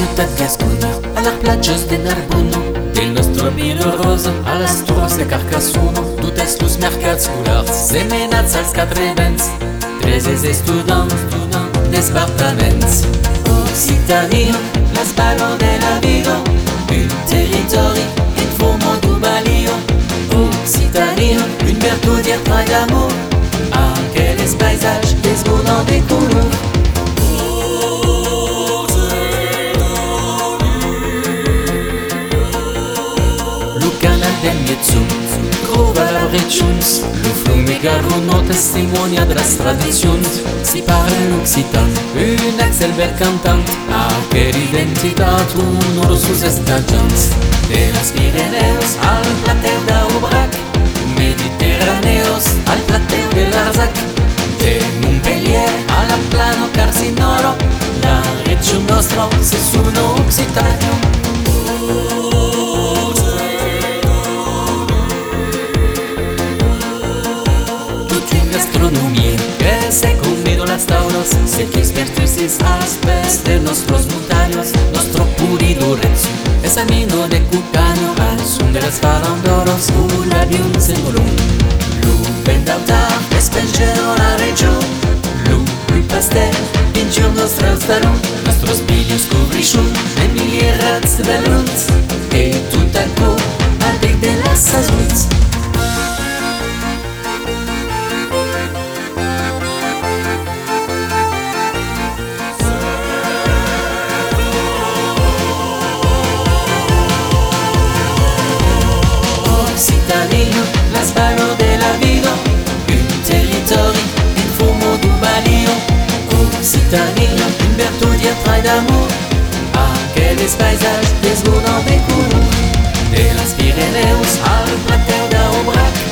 ciutat Gascunya, a las playas de Narbonne, del nostre Vila Rosa, a les torres de Carcassonne, totes los mercats oberts, semenats als quatre vents, 13 estudiants d'espartaments. Occitania, las valors de la vida, un territori en forma d'ovalia. Occitania, une bertaudière pleine d'amour, aquells paisages desbordants de color. Lo canal del Mezzo, trova la Brechuns, lo flume Garonne testimonia de las tradicions. Si parla l'occitan, un accel bel cantant, aquella identitat honor sus estatjans. De las Pirineus al plateu d'Aubrac, mediterraneos al plateu de l'Arzac, de Montpellier a la plano Carcinoro, la regiun nostra se suona Occitanio. Gastronomia que se comido las taulas, se que expertos aspectos de nuestros montaños, nuestro purido renzo, es amigo de Cucano, al son de las farandoros, un avión se voló. Lu vendauta, espengero la región, lu pastel, pinchó nuestros talons, nuestros pillos cobrichon, emilierats de lunds, et tout à coup, avec de las sazones. Occitania, las valors de la vida, un territori en forma d'ovalia. Occitania, une bertaudière pleine d'amour, aquells paisages desbordants de color. De las Pirineus al plateu d'Aubrac,